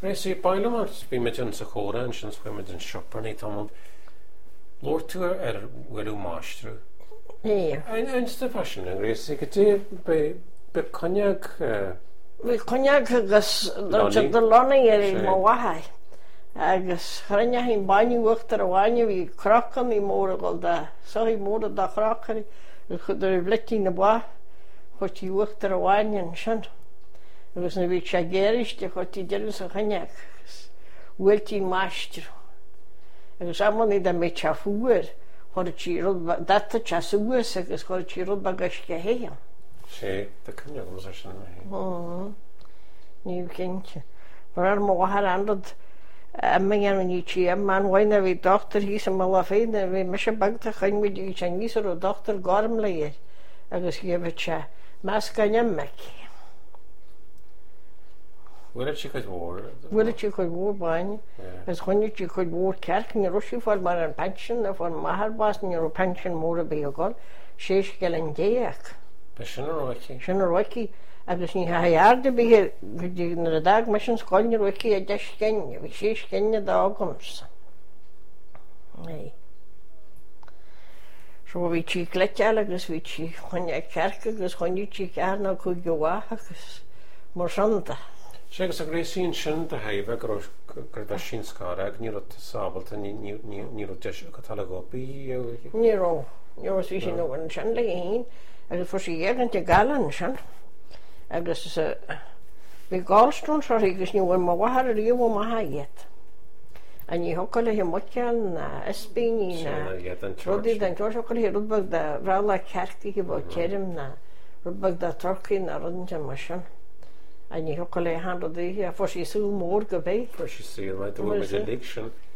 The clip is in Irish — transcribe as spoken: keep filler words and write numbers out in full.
Rés í bailmar bí me an sa chóra an sin sfuime den siopperní tá Lórtúr ar bhfuilú máistru. Ní. Ein sta fashion an rés go dtí be be cognac Bhí cognac agus de lona ar í má wathaid. Agus chrinne hín bainú uachtar a bhaine bhí crochan í móra gáil de soí móra da crochan chud ar bhlití na bá chutí uachtar a bhaine an sin. Agus na bhí sé géiriste chutí deirgus a cognac agus bhfuiltí máistru. Agus ammaní de mé te fuair chuir tí rud data te suas agus chuir tí rud bagas go héan. sé de cognac am sin na Níl cinnte. Mar ar máthair anrad me an ní tí man bhaine bhí dochtar hí sem má féin a bhí me se bagta chainmid í te níosar ó dochtar garm le agus gébh te meas ganne meic. Bhfuil si chuid mór? Bhfuil tí chuid mór bain, agus chuine tí chuid mór cearc ní rusí fáil mar an pension a fáil maitharbás ní ó pension mór a bé agáil séis go an déach. Be sin roici? Sin roici agus ní hahearda bhí na a dag me sin sáilne roici a de cenne, bhí sé cenne dá ágamsa. So bhí tí cleiteal agus bhí tí chuine cearc agus chuine tí cearna chu gohhath agus mar santa. Ségus a gréisíonn sin de haimh gur gur sin scára ag ní sábalta ní deis go tal gopaí? Níró, níor bhí sin nó an sin le hín agus fu sé dhéann de galan sin. Agus bhí gáilstrún sa agus ní bhfuil má bhahar a riomh má haiad. A ní hoca le muceal na ispíní na rudí den tuairseachil hí rudbag de bhrála cearcaí go bh ceirim na rudbag de torcaí na rudinte mar sin. A ní hoca le handaí a fu sí sú mór go bé. Fu sí sí, maid bhfuil me lí sin.